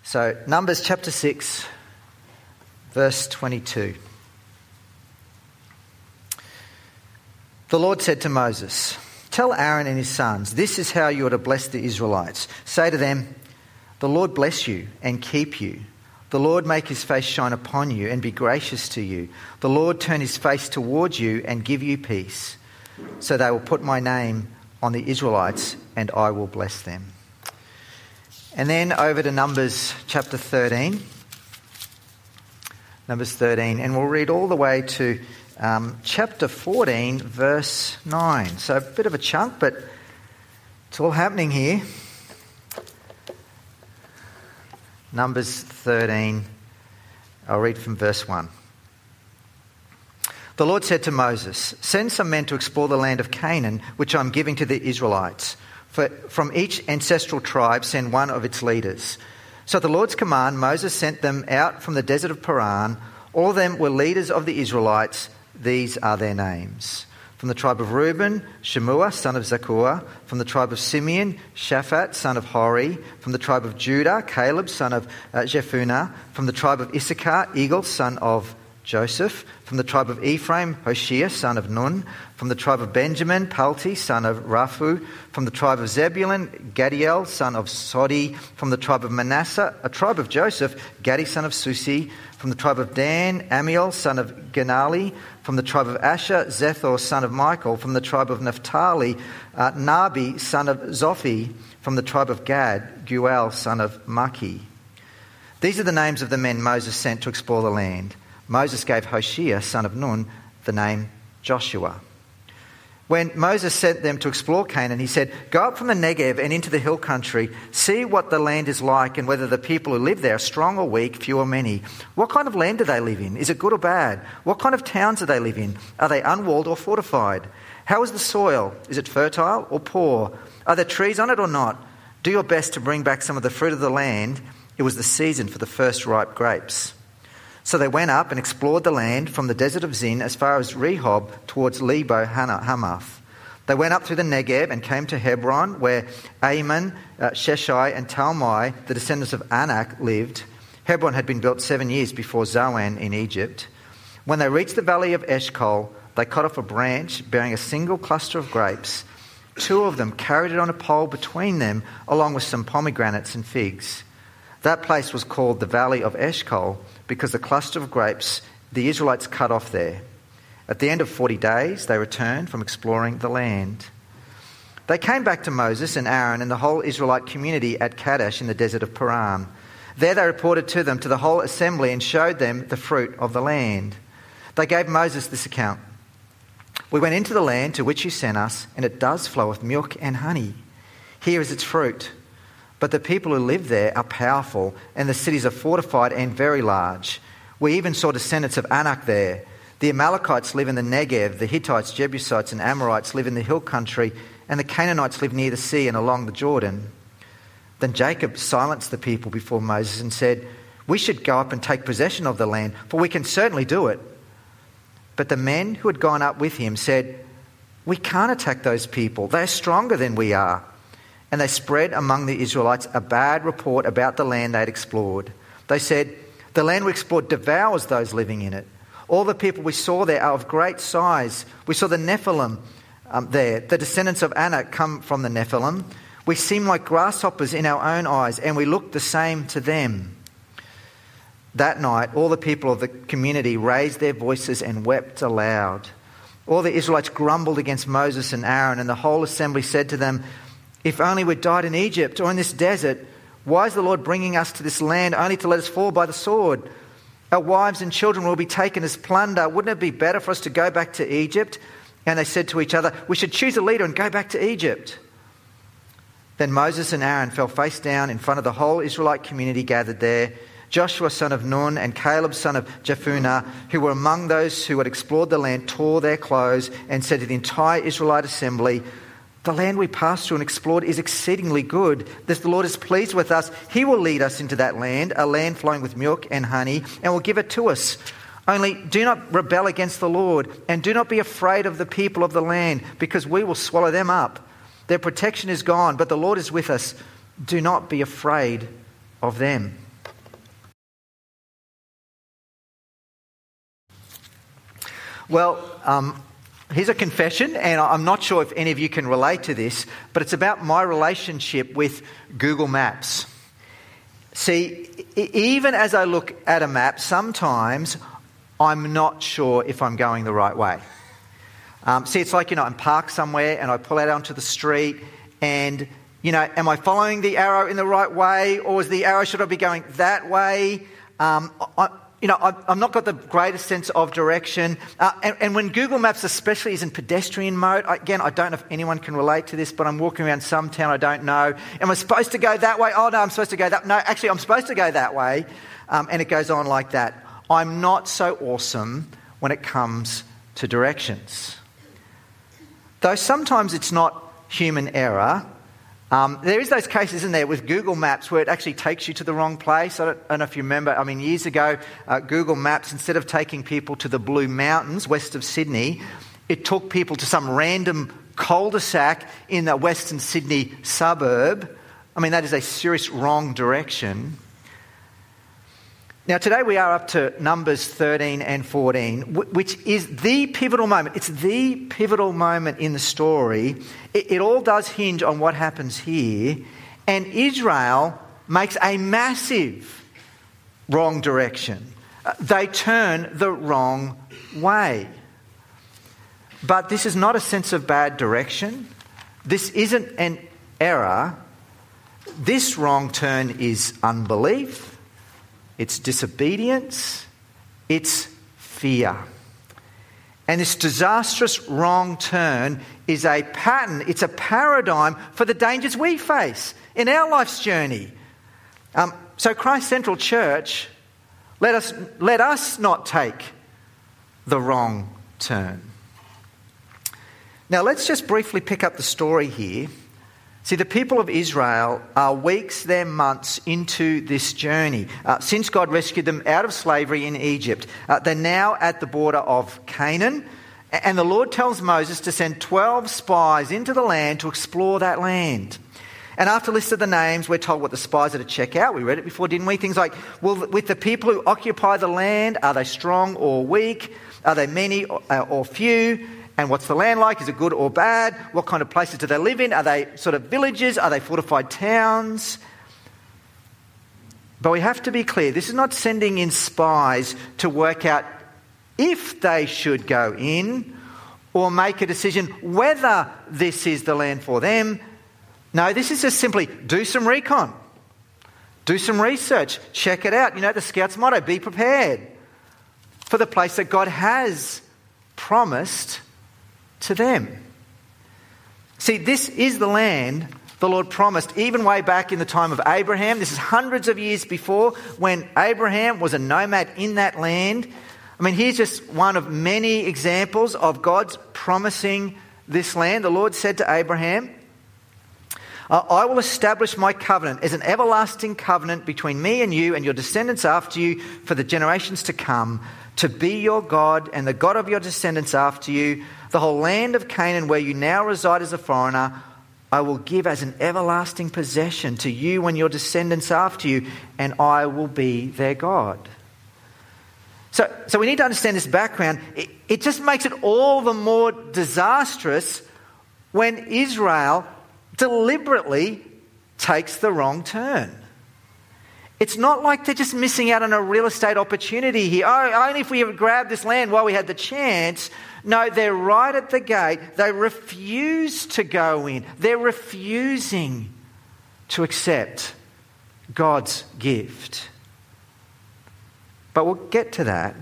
So, Numbers chapter 6, verse 22. The Lord said to Moses, "Tell Aaron and his sons, this is how you are to bless the Israelites. Say to them, the Lord bless you and keep you. The Lord make his face shine upon you and be gracious to you. The Lord turn his face towards you and give you peace. So they will put my name on the Israelites and I will bless them." And then over to Numbers chapter 13. Numbers 13. And we'll read all the way to chapter 14, verse 9. So a bit of a chunk, but it's all happening here. Numbers 13. I'll read from verse 1. The Lord said to Moses, "Send some men to explore the land of Canaan, which I'm giving to the Israelites. From each ancestral tribe send one of its leaders." So at the Lord's command, Moses sent them out from the desert of Paran. All of them were leaders of the Israelites. These are their names. From the tribe of Reuben, Shemua, son of Zakur. From the tribe of Simeon, Shaphat, son of Hori. From the tribe of Judah, Caleb, son of Jephunneh. From the tribe of Issachar, Eagle, son of Joseph. From the tribe of Ephraim, Hoshea, son of Nun. From the tribe of Benjamin, Palti, son of Raphu. From the tribe of Zebulun, Gadiel, son of Sodi. From the tribe of Manasseh, a tribe of Joseph, Gadi, son of Susi. From the tribe of Dan, Amiel, son of Genali. From the tribe of Asher, Zethor, son of Michael. From the tribe of Naphtali, Nabi, son of Zophi. From the tribe of Gad, Guel, son of Maki. These are the names of the men Moses sent to explore the land. Moses gave Hoshea, son of Nun, the name Joshua. When Moses sent them to explore Canaan, he said, "Go up from the Negev and into the hill country. See what the land is like and whether the people who live there are strong or weak, few or many. What kind of land do they live in? Is it good or bad? What kind of towns do they live in? Are they unwalled or fortified? How is the soil? Is it fertile or poor? Are there trees on it or not? Do your best to bring back some of the fruit of the land. It was the season for the first ripe grapes." So they went up and explored the land from the desert of Zin as far as Rehob towards Lebo Hamath. They went up through the Negev and came to Hebron, where Ammon, Sheshai and Talmai, the descendants of Anak, lived. Hebron had been built 7 years before Zoan in Egypt. When they reached the valley of Eshcol, they cut off a branch bearing a single cluster of grapes. 2 of them carried it on a pole between them, along with some pomegranates and figs. That place was called the Valley of Eshcol because the cluster of grapes the Israelites cut off there. At the end of 40 days, they returned from exploring the land. They came back to Moses and Aaron and the whole Israelite community at Kadesh in the desert of Paran. There they reported to the whole assembly, and showed them the fruit of the land. They gave Moses this account. "We went into the land to which you sent us, and it does flow with milk and honey. Here is its fruit. But the people who live there are powerful, and the cities are fortified and very large. We even saw descendants of Anak there. The Amalekites live in the Negev, the Hittites, Jebusites and Amorites live in the hill country, and the Canaanites live near the sea and along the Jordan." Then Jacob silenced the people before Moses and said, "We should go up and take possession of the land, for we can certainly do it." But the men who had gone up with him said, "We can't attack those people. They are stronger than we are." And they spread among the Israelites a bad report about the land they had explored. They said, "The land we explored devours those living in it. All the people we saw there are of great size. We saw the Nephilim there. The descendants of Anak come from the Nephilim. We seem like grasshoppers in our own eyes, and we look the same to them." That night, all the people of the community raised their voices and wept aloud. All the Israelites grumbled against Moses and Aaron, and the whole assembly said to them, "If only we'd died in Egypt or in this desert. Why is the Lord bringing us to this land only to let us fall by the sword? Our wives and children will be taken as plunder. Wouldn't it be better for us to go back to Egypt?" And they said to each other, "We should choose a leader and go back to Egypt." Then Moses and Aaron fell face down in front of the whole Israelite community gathered there. Joshua son of Nun and Caleb son of Jephunneh, who were among those who had explored the land, tore their clothes and said to the entire Israelite assembly, "The land we passed through and explored is exceedingly good. If the Lord is pleased with us, he will lead us into that land, a land flowing with milk and honey, and will give it to us. Only do not rebel against the Lord, and do not be afraid of the people of the land, because we will swallow them up. Their protection is gone, but the Lord is with us. Do not be afraid of them." Well, here's a confession, and I'm not sure if any of you can relate to this, but it's about my relationship with Google Maps. See, even as I look at a map, sometimes I'm not sure if I'm going the right way. See, it's like, I'm parked somewhere and I pull out onto the street and, am I following the arrow in the right way, or is the arrow, should I be going that way? I've not got the greatest sense of direction. And when Google Maps especially is in pedestrian mode, again, I don't know if anyone can relate to this, but I'm walking around some town I don't know. Am I supposed to go that way? Oh, no, I'm supposed to go that way. No, actually, I'm supposed to go that way. And it goes on like that. I'm not so awesome when it comes to directions. Though sometimes it's not human error. There is those cases, isn't there, with Google Maps where it actually takes you to the wrong place. I don't know if you remember, years ago, Google Maps, instead of taking people to the Blue Mountains west of Sydney, it took people to some random cul-de-sac in the Western Sydney suburb. That is a serious wrong direction. Now, today we are up to Numbers 13 and 14, which is the pivotal moment. It's the pivotal moment in the story. It all does hinge on what happens here. And Israel makes a massive wrong direction. They turn the wrong way. But this is not a sense of bad direction. This isn't an error. This wrong turn is unbelief. It's disobedience, it's fear. And this disastrous wrong turn is a pattern, it's a paradigm for the dangers we face in our life's journey. So Christ Central Church, let us not take the wrong turn. Now let's just briefly pick up the story here. See, the people of Israel are weeks, they're months into this journey. Since God rescued them out of slavery in Egypt, they're now at the border of Canaan. And the Lord tells Moses to send 12 spies into the land to explore that land. And after listing the names, we're told what the spies are to check out. We read it before, didn't we? Things like, with the people who occupy the land, are they strong or weak? Are they many or few? And what's the land like? Is it good or bad? What kind of places do they live in? Are they sort of villages? Are they fortified towns? But we have to be clear, this is not sending in spies to work out if they should go in or make a decision whether this is the land for them. No, this is just simply do some recon, do some research, check it out. The Scouts motto, be prepared for the place that God has promised to them. See, this is the land the Lord promised even way back in the time of Abraham. This is hundreds of years before, when Abraham was a nomad in that land. Here's just one of many examples of God's promising this land. The Lord said to Abraham, I will establish my covenant as an everlasting covenant between me and you and your descendants after you for the generations to come, to be your God and the God of your descendants after you. The whole land of Canaan, where you now reside as a foreigner, I will give as an everlasting possession to you and your descendants after you, and I will be their God. So we need to understand this background. It just makes it all the more disastrous when Israel deliberately takes the wrong turn. It's not like they're just missing out on a real estate opportunity here. Oh, only if we have grabbed this land while we had the chance. No, they're right at the gate. They refuse to go in. They're refusing to accept God's gift. But we'll get to that.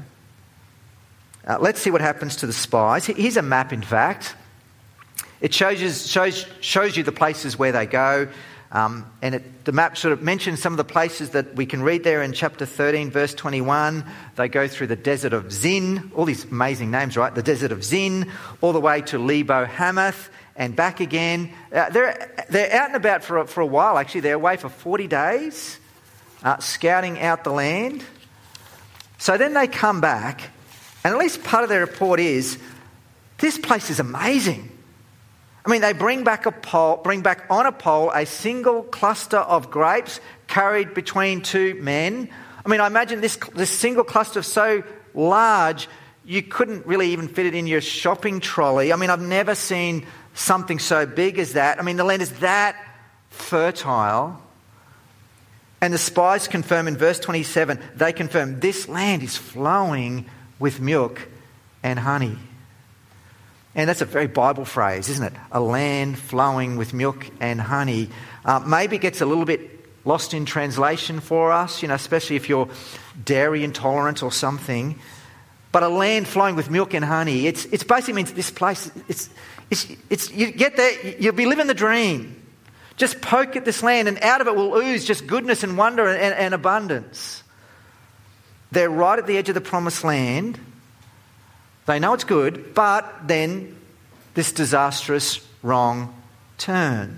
Let's see what happens to the spies. Here's a map, in fact. It shows you the places where they go. The map sort of mentions some of the places that we can read there in chapter 13, verse 21. They go through the desert of Zin, all these amazing names, right? The desert of Zin, all the way to Lebo Hamath and back again. They're out and about for a while, actually. They're away for 40 days, scouting out the land. So then they come back, and at least part of their report is, this place is amazing. They bring back on a pole a single cluster of grapes carried between two men. I imagine this single cluster so large, you couldn't really even fit it in your shopping trolley. I mean, I've never seen something so big as that. I mean, the land is that fertile. And the spies confirm in verse 27, they confirm this land is flowing with milk and honey. And that's a very Bible phrase, isn't it? A land flowing with milk and honey. Maybe it gets a little bit lost in translation for us, especially if you're dairy intolerant or something. But a land flowing with milk and honey, it basically means this place, you get there, you'll be living the dream. Just poke at this land and out of it will ooze just goodness and wonder and abundance. They're right at the edge of the promised land. They know it's good, but then this disastrous wrong turn.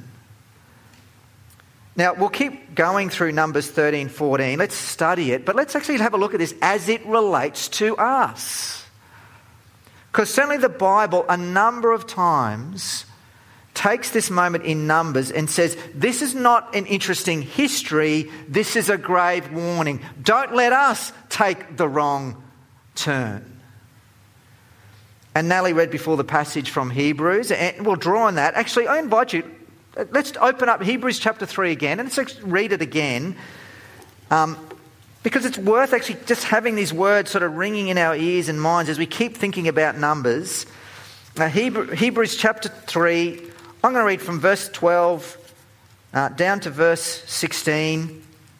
Now, we'll keep going through Numbers 13, 14. Let's study it, but let's actually have a look at this as it relates to us. Because certainly the Bible, a number of times, takes this moment in Numbers and says, this is not an interesting history, this is a grave warning. Don't let us take the wrong turn. And Nally read before the passage from Hebrews, and we'll draw on that. Actually, I invite you, let's open up Hebrews chapter 3 again, and let's read it again, because it's worth actually just having these words sort of ringing in our ears and minds as we keep thinking about Numbers. Hebrews chapter 3, I'm going to read from verse 12 down to verse 16.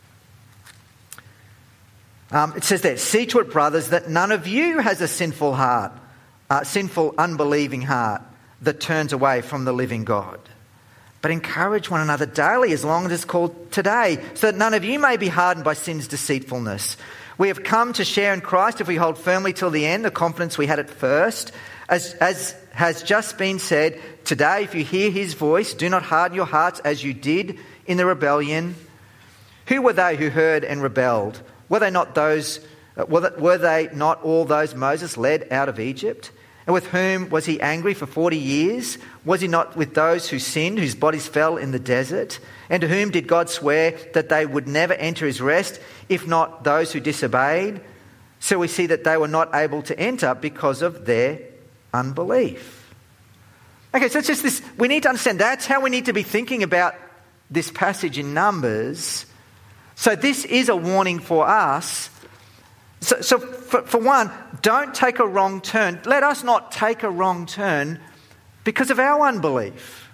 It says there, "See to it, brothers, that none of you has a sinful heart, sinful, unbelieving heart that turns away from the living God. But encourage one another daily as long as it's called today, so that none of you may be hardened by sin's deceitfulness. We have come to share in Christ if we hold firmly till the end the confidence we had at first. As has just been said, today if you hear his voice, do not harden your hearts as you did in the rebellion. Who were they who heard and rebelled? Were they not all those Moses led out of Egypt? And with whom was he angry for 40 years? Was he not with those who sinned, whose bodies fell in the desert? And to whom did God swear that they would never enter his rest, if not those who disobeyed? So we see that they were not able to enter because of their unbelief." Okay, so it's just this, we need to understand that's how we need to be thinking about this passage in Numbers. So this is a warning for us. So for one, don't take a wrong turn. Let us not take a wrong turn because of our unbelief.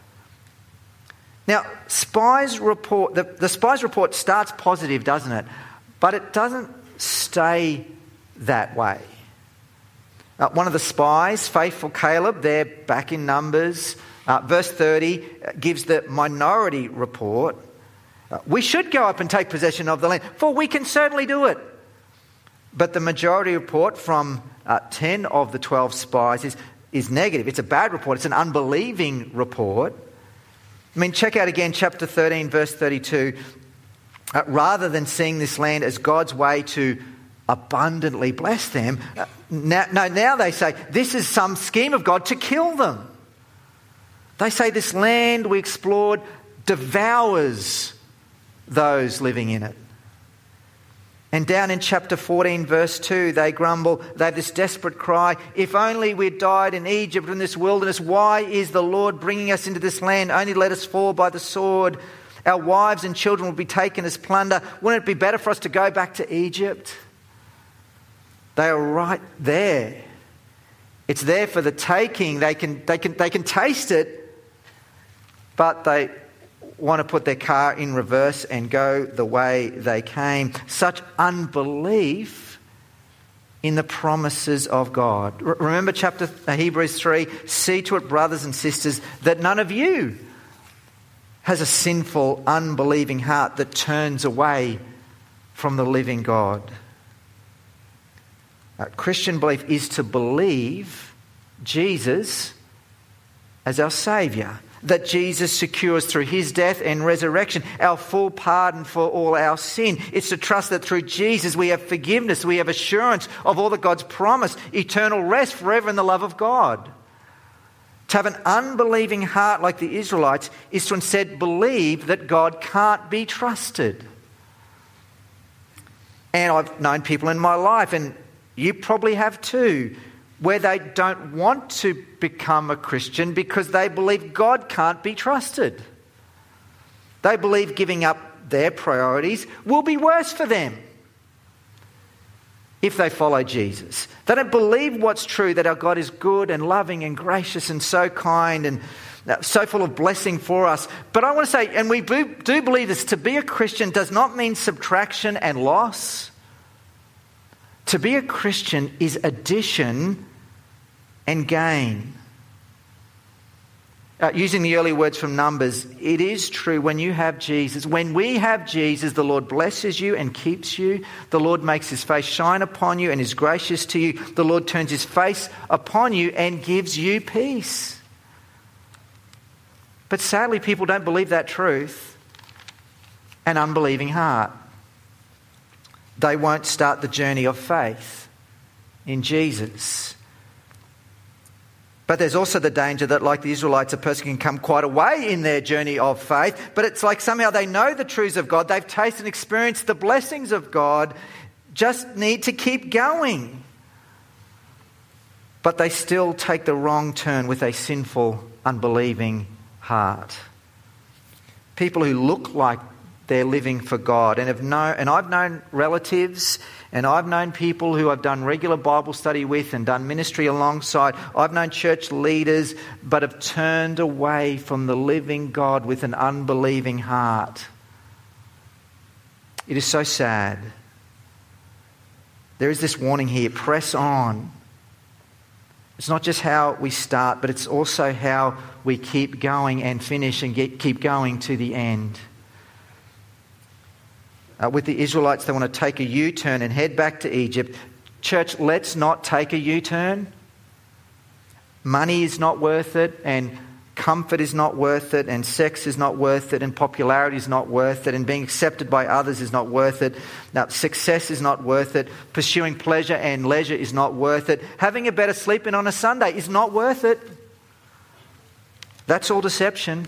Now, the spies report starts positive, doesn't it? But it doesn't stay that way. One of the spies, faithful Caleb, there back in Numbers, verse 30, gives the minority report. We should go up and take possession of the land, for we can certainly do it. But the majority report from 10 of the 12 spies is negative. It's a bad report. It's an unbelieving report. I mean, check out again chapter 13, verse 32. Rather than seeing this land as God's way to abundantly bless them, now they say this is some scheme of God to kill them. They say this land we explored devours those living in it. And down in chapter 14, verse 2, they grumble. They have this desperate cry, if only we'd died in Egypt or in this wilderness. Why is the Lord bringing us into this land? Only let us fall by the sword. Our wives and children will be taken as plunder. Wouldn't it be better for us to go back to Egypt? They are right there. It's there for the taking. They can taste it, but they want to put their car in reverse and go the way they came. Such unbelief in the promises of God. Remember Hebrews 3, see to it, brothers and sisters, that none of you has a sinful, unbelieving heart that turns away from the living God. Christian belief is to believe Jesus as our Saviour, that Jesus secures through his death and resurrection our full pardon for all our sin. It's to trust that through Jesus we have forgiveness, we have assurance of all that God's promised, eternal rest forever in the love of God. To have an unbelieving heart like the Israelites is to instead believe that God can't be trusted. And I've known people in my life, and you probably have too, where they don't want to become a Christian because they believe God can't be trusted. They believe giving up their priorities will be worse for them if they follow Jesus. They don't believe what's true, that our God is good and loving and gracious and so kind and so full of blessing for us. But I want to say, and we do believe this, to be a Christian does not mean subtraction and loss. To be a Christian is addition and gain. Using the early words from Numbers, it is true when you have Jesus. When we have Jesus, the Lord blesses you and keeps you. The Lord makes his face shine upon you and is gracious to you. The Lord turns his face upon you and gives you peace. But sadly, people don't believe that truth. An unbelieving heart. They won't start the journey of faith in Jesus. But there's also the danger that, like the Israelites, a person can come quite a way in their journey of faith, but it's like somehow they know the truths of God, they've tasted and experienced the blessings of God, just need to keep going. But they still take the wrong turn with a sinful, unbelieving heart. People who look like they're living for God, and I've known relatives, and I've known people who I've done regular Bible study with and done ministry alongside. I've known church leaders, but have turned away from the living God with an unbelieving heart. It is so sad. There is this warning here: press on. It's not just how we start, but it's also how we keep going and finish and keep going to the end. With the Israelites, they want to take a U-turn and head back to Egypt. Church, let's not take a U-turn. Money is not worth it, and comfort is not worth it, and sex is not worth it, and popularity is not worth it, and being accepted by others is not worth it. Now, success is not worth it. Pursuing pleasure and leisure is not worth it. Having a better sleep in on a Sunday is not worth it. That's all deception.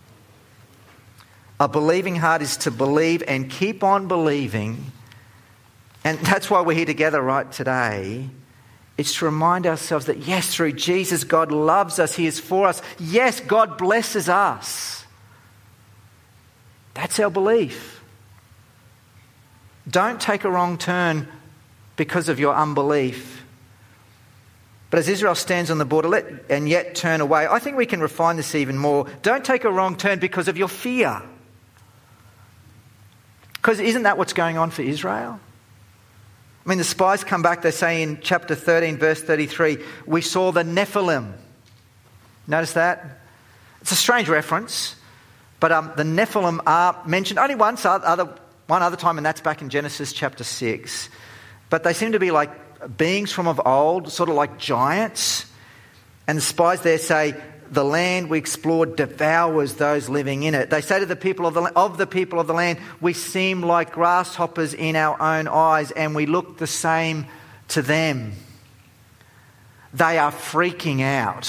A believing heart is to believe and keep on believing. And that's why we're here together right today. It's to remind ourselves that yes, through Jesus, God loves us. He is for us. Yes, God blesses us. That's our belief. Don't take a wrong turn because of your unbelief. But as Israel stands on the border and yet turn away, I think we can refine this even more. Don't take a wrong turn because of your fear. Because isn't that what's going on for Israel? I mean, the spies come back, they say in chapter 13, verse 33, we saw the Nephilim. Notice that? It's a strange reference, but the Nephilim are mentioned only one other time, and that's back in Genesis chapter 6. But they seem to be like beings from of old, sort of like giants. And the spies there say, the land we explored devours those living in it. They say to the people of the land, we seem like grasshoppers in our own eyes, and we look the same to them. They are freaking out.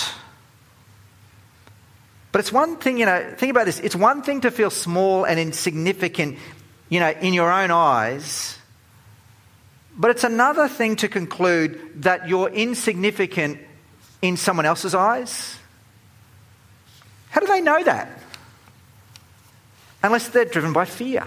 But it's one thing, think about this. It's one thing to feel small and insignificant, in your own eyes. But it's another thing to conclude that you're insignificant in someone else's eyes. How do they know that? Unless they're driven by fear.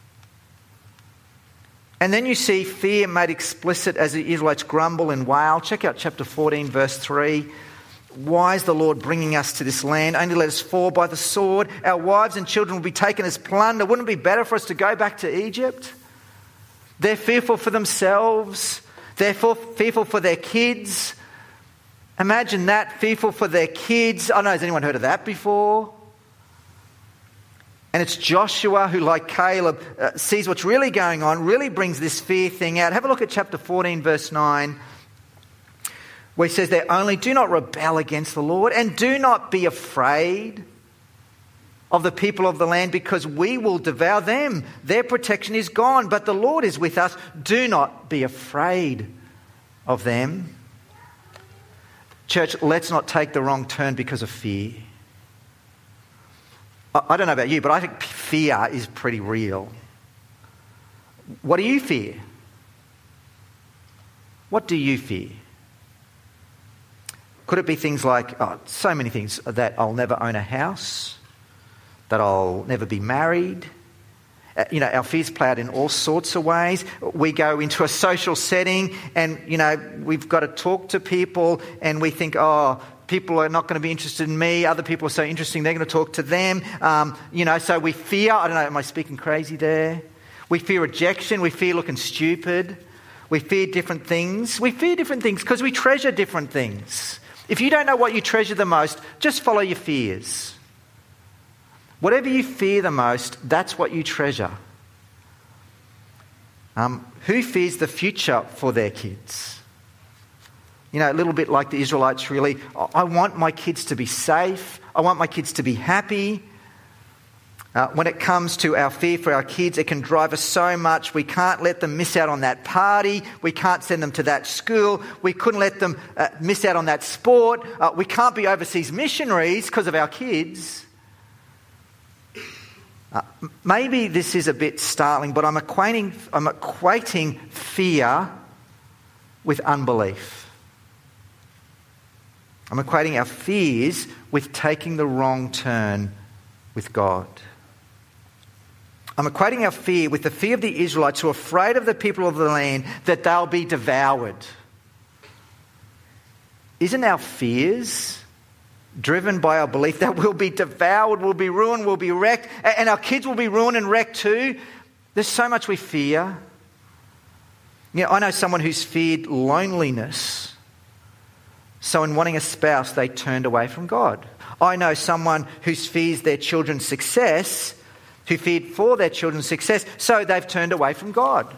And then you see fear made explicit as the Israelites grumble and wail. Check out chapter 14, verse 3. Why is the Lord bringing us to this land? Only let us fall by the sword. Our wives and children will be taken as plunder. Wouldn't it be better for us to go back to Egypt? They're fearful for themselves. They're fearful for their kids. Imagine that, fearful for their kids. I don't know, has anyone heard of that before? And it's Joshua who, like Caleb, sees what's really going on, really brings this fear thing out. Have a look at chapter 14, verse 9, where he says there, only do not rebel against the Lord, and do not be afraid of the people of the land, because we will devour them. Their protection is gone, but the Lord is with us. Do not be afraid of them. Church, let's not take the wrong turn because of fear. I don't know about you, but I think fear is pretty real. What do you fear? What do you fear? Could it be things like, so many things, that I'll never own a house, that I'll never be married? Our fears play out in all sorts of ways. We go into a social setting and, we've got to talk to people and we think, people are not going to be interested in me. Other people are so interesting, they're going to talk to them. So we fear, I don't know, am I speaking crazy there? We fear rejection. We fear looking stupid. We fear different things. We fear different things because we treasure different things. If you don't know what you treasure the most, just follow your fears. Whatever you fear the most, that's what you treasure. Who fears the future for their kids? A little bit like the Israelites really. I want my kids to be safe. I want my kids to be happy. When it comes to our fear for our kids, it can drive us so much. We can't let them miss out on that party. We can't send them to that school. We couldn't let them miss out on that sport. We can't be overseas missionaries because of our kids. Maybe this is a bit startling, but I'm equating fear with unbelief. I'm equating our fears with taking the wrong turn with God. I'm equating our fear with the fear of the Israelites who are afraid of the people of the land that they'll be devoured. Isn't our fears driven by our belief that we'll be devoured, we'll be ruined, we'll be wrecked, and our kids will be ruined and wrecked too? There's so much we fear. I know someone who's feared loneliness, so in wanting a spouse, they turned away from God. I know someone who fears their children's success, who feared for their children's success, so they've turned away from God.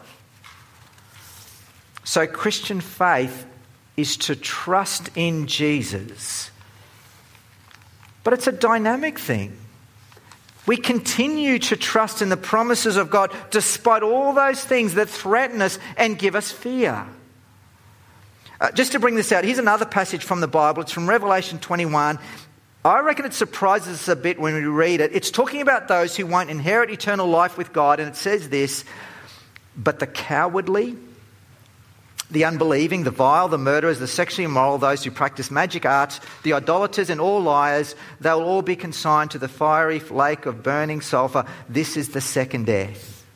So Christian faith is to trust in Jesus. But it's a dynamic thing. We continue to trust in the promises of God despite all those things that threaten us and give us fear. Just to bring this out, here's another passage from the Bible. It's from Revelation 21. I reckon it surprises us a bit when we read it. It's talking about those who won't inherit eternal life with God, and it says this: but the cowardly, the unbelieving, the vile, the murderers, the sexually immoral, those who practice magic arts, the idolaters and all liars, they'll all be consigned to the fiery lake of burning sulphur. This is the second death.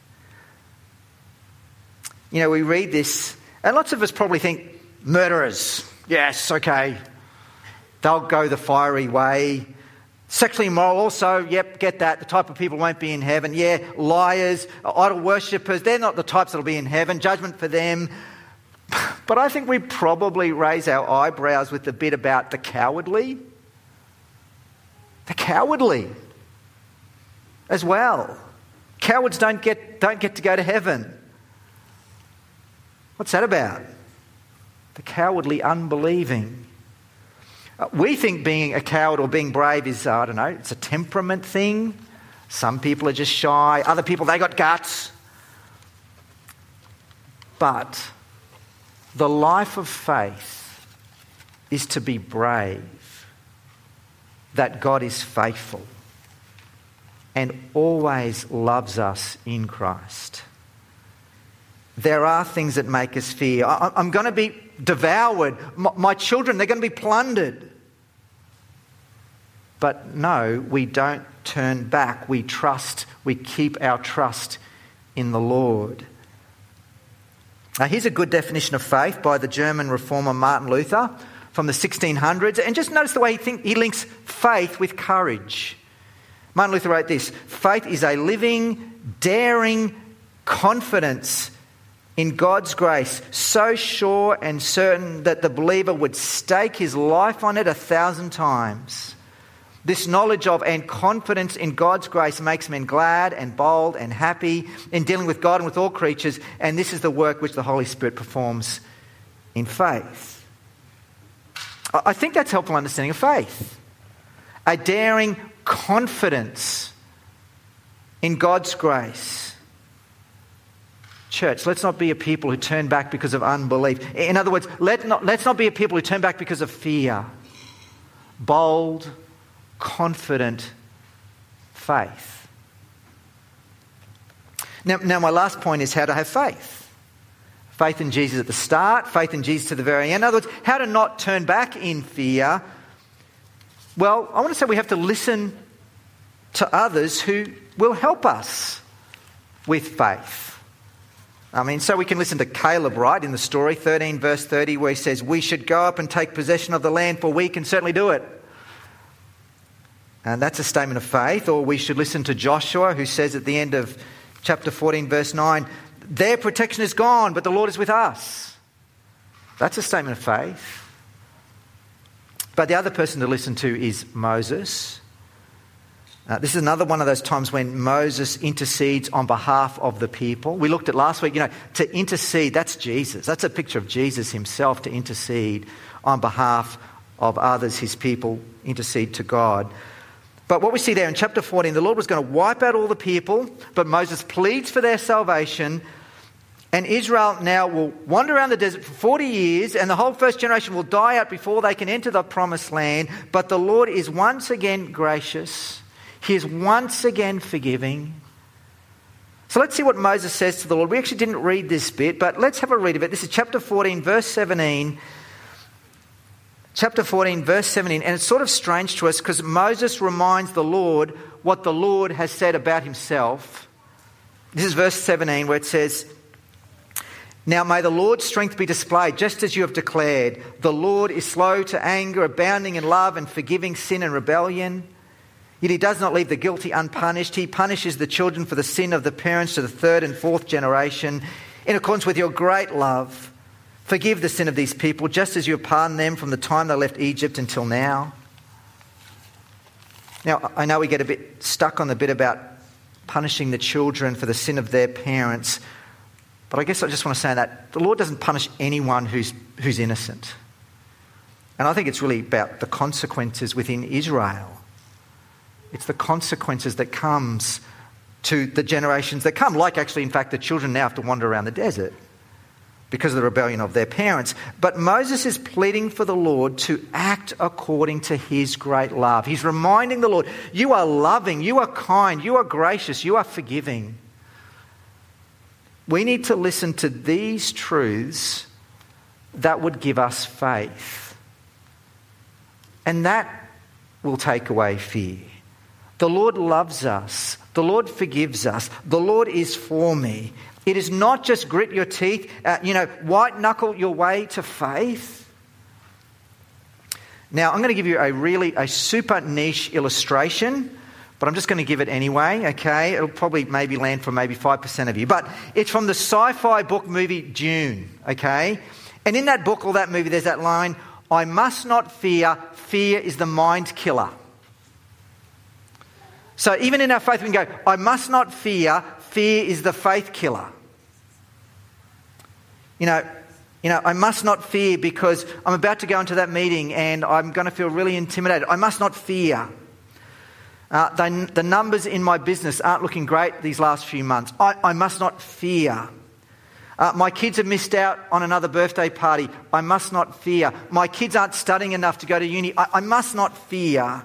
We read this, and lots of us probably think, murderers, yes, okay. They'll go the fiery way. Sexually immoral also, yep, get that. The type of people won't be in heaven. Yeah, liars, idol worshippers, they're not the types that'll be in heaven. Judgment for them. But I think we probably raise our eyebrows with the bit about the cowardly. The cowardly as well. Cowards don't get to go to heaven. What's that about? The cowardly, unbelieving. We think being a coward or being brave is, it's a temperament thing. Some people are just shy. Other people, they got guts. But the life of faith is to be brave, that God is faithful and always loves us in Christ. There are things that make us fear. I'm going to be devoured. My children, they're going to be plundered. But no, we don't turn back. We trust. We keep our trust in the Lord. Now, here's a good definition of faith by the German reformer Martin Luther from the 1600s. And just notice the way he links faith with courage. Martin Luther wrote this: faith is a living, daring confidence in God's grace, so sure and certain that the believer would stake his life on it 1,000 times. This knowledge of and confidence in God's grace makes men glad and bold and happy in dealing with God and with all creatures, and this is the work which the Holy Spirit performs in faith. I think that's helpful understanding of faith. A daring confidence in God's grace. Church, let's not be a people who turn back because of unbelief. In other words, let's not be a people who turn back because of fear. Bold, confident faith. Now my last point is how to have faith. Faith in Jesus at the start, faith in Jesus to the very end. In other words, how to not turn back in fear. Well, I want to say we have to listen to others who will help us with faith. I mean, so we can listen to Caleb, right, in the story, 13 verse 30, where he says, we should go up and take possession of the land, for we can certainly do it. And that's a statement of faith. Or we should listen to Joshua, who says at the end of chapter 14 verse 9, their protection is gone, but the Lord is with us. That's a statement of faith. But the other person to listen to is Moses. This is another one of those times when Moses intercedes on behalf of the people. We looked at last week, to intercede, that's Jesus. That's a picture of Jesus himself, to intercede on behalf of others, his people, intercede to God. But what we see there in chapter 14, the Lord was going to wipe out all the people, but Moses pleads for their salvation. And Israel now will wander around the desert for 40 years, and the whole first generation will die out before they can enter the promised land. But the Lord is once again gracious. He is once again forgiving. So let's see what Moses says to the Lord. We actually didn't read this bit, but let's have a read of it. This is chapter 14, verse 17. Chapter 14, verse 17. And it's sort of strange to us because Moses reminds the Lord what the Lord has said about himself. This is verse 17 where it says, now may the Lord's strength be displayed, just as you have declared. The Lord is slow to anger, abounding in love and forgiving sin and rebellion. Yet he does not leave the guilty unpunished. He punishes the children for the sin of the parents to the third and fourth generation. In accordance with your great love, forgive the sin of these people, just as you have pardoned them from the time they left Egypt until now. Now, I know we get a bit stuck on the bit about punishing the children for the sin of their parents. But I guess I just want to say that the Lord doesn't punish anyone who's innocent. And I think it's really about the consequences within Israel. It's the consequences that comes to the generations that come. Like actually, in fact, the children now have to wander around the desert because of the rebellion of their parents. But Moses is pleading for the Lord to act according to his great love. He's reminding the Lord, you are loving, you are kind, you are gracious, you are forgiving. We need to listen to these truths that would give us faith. And that will take away fear. The Lord loves us. The Lord forgives us. The Lord is for me. It is not just grit your teeth, white knuckle your way to faith. Now, I'm going to give you a super niche illustration. But I'm just going to give it anyway, okay? It'll probably maybe land for maybe 5% of you. But it's from the sci-fi book movie Dune, okay? And in that book or that movie, there's that line, I must not fear, fear is the mind killer. So even in our faith, we can go, I must not fear, fear is the faith killer. I must not fear because I'm about to go into that meeting and I'm going to feel really intimidated. I must not fear. The numbers in my business aren't looking great these last few months. I must not fear. My kids have missed out on another birthday party. I must not fear. My kids aren't studying enough to go to uni. I must not fear.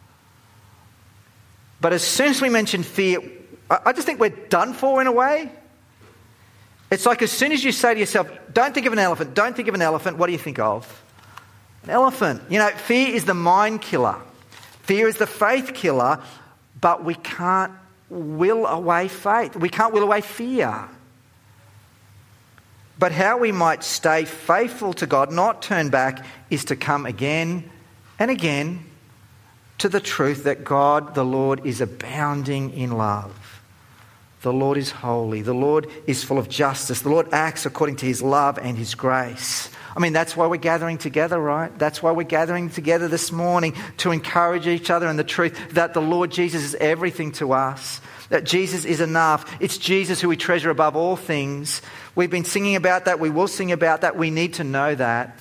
But as soon as we mention fear, I just think we're done for in a way. It's like as soon as you say to yourself, don't think of an elephant, don't think of an elephant, what do you think of? An elephant. Fear is the mind killer. Fear is the faith killer, but we can't will away faith. We can't will away fear. But how we might stay faithful to God, not turn back, is to come again and again to the truth that God, the Lord, is abounding in love. The Lord is holy. The Lord is full of justice. The Lord acts according to his love and his grace. I mean, that's why we're gathering together, right? That's why we're gathering together this morning, to encourage each other in the truth that the Lord Jesus is everything to us, that Jesus is enough. It's Jesus who we treasure above all things. We've been singing about that. We will sing about that. We need to know that.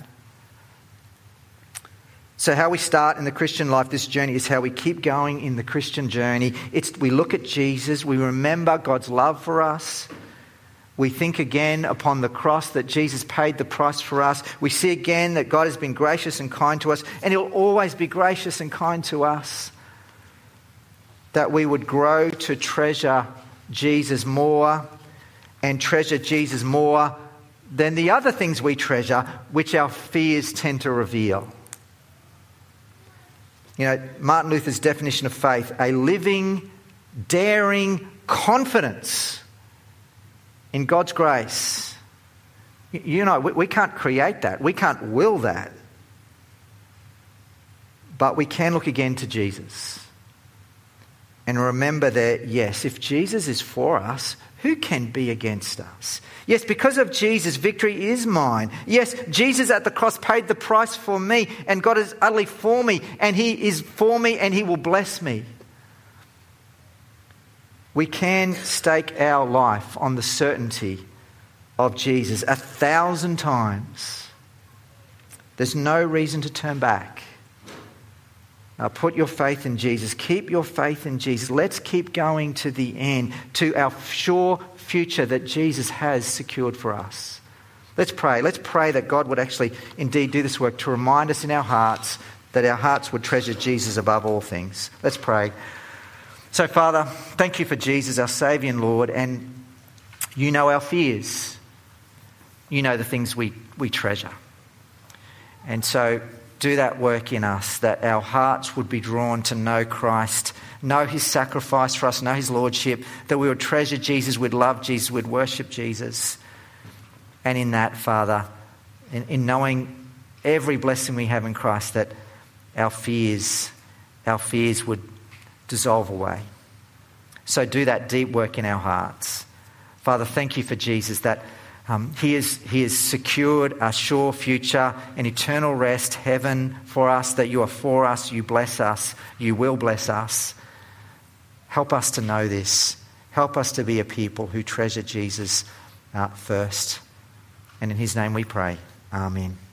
So how we start in the Christian life, this journey, is how we keep going in the Christian journey. We look at Jesus. We remember God's love for us. We think again upon the cross that Jesus paid the price for us. We see again that God has been gracious and kind to us, and he'll always be gracious and kind to us. That we would grow to treasure Jesus more and treasure Jesus more than the other things we treasure, which our fears tend to reveal. You know, Martin Luther's definition of faith, a living, daring confidence in God's grace. You know, we can't create that. We can't will that. But we can look again to Jesus and remember that, yes, if Jesus is for us, who can be against us? Yes, because of Jesus, victory is mine. Yes, Jesus at the cross paid the price for me, and God is utterly for me, and he is for me, and he will bless me. We can stake our life on the certainty of Jesus 1,000 times. There's no reason to turn back. Put your faith in Jesus. Keep your faith in Jesus. Let's keep going to the end, to our sure future that Jesus has secured for us. Let's pray. Let's pray that God would actually indeed do this work to remind us in our hearts that our hearts would treasure Jesus above all things. Let's pray. So, Father, thank you for Jesus, our Saviour and Lord, and you know our fears. You know the things we treasure. And so do that work in us, that our hearts would be drawn to know Christ, know his sacrifice for us, know his lordship, that we would treasure Jesus, we'd love Jesus, we'd worship Jesus. And in that, Father, in knowing every blessing we have in Christ, that our fears would dissolve away. So do that deep work in our hearts. Father, thank you for Jesus, that He has secured a sure future, an eternal rest, heaven for us, that you are for us, you bless us, you will bless us. Help us to know this. Help us to be a people who treasure Jesus first. And in his name we pray. Amen.